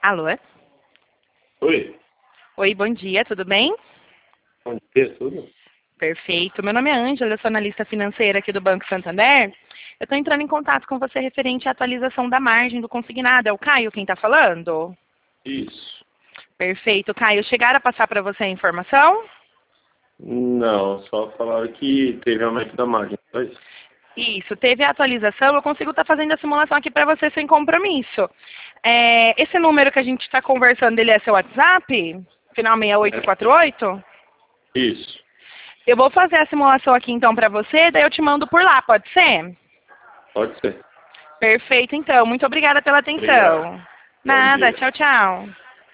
Alô? Oi, Oi, bom dia, tudo bem? bom dia, tudo? Perfeito. Meu nome é Ângela, eu sou analista financeira aqui do Banco Santander. Eu estou entrando em contato com você referente à atualização da margem do consignado. É o Caio quem está falando? Isso. Perfeito, Caio. Chegaram a passar para você a informação? Não, só falaram que teve aumento da margem, só isso. Isso, teve a atualização, eu consigo estar fazendo a simulação aqui para você sem compromisso. Esse número que a gente está conversando, ele é seu WhatsApp? Final É, 6848? isso, Eu vou fazer a simulação aqui então para você, daí eu te mando por lá, pode ser? pode ser. Perfeito, então. Muito obrigada pela Obrigado. atenção. Bom Nada, dia. tchau, tchau.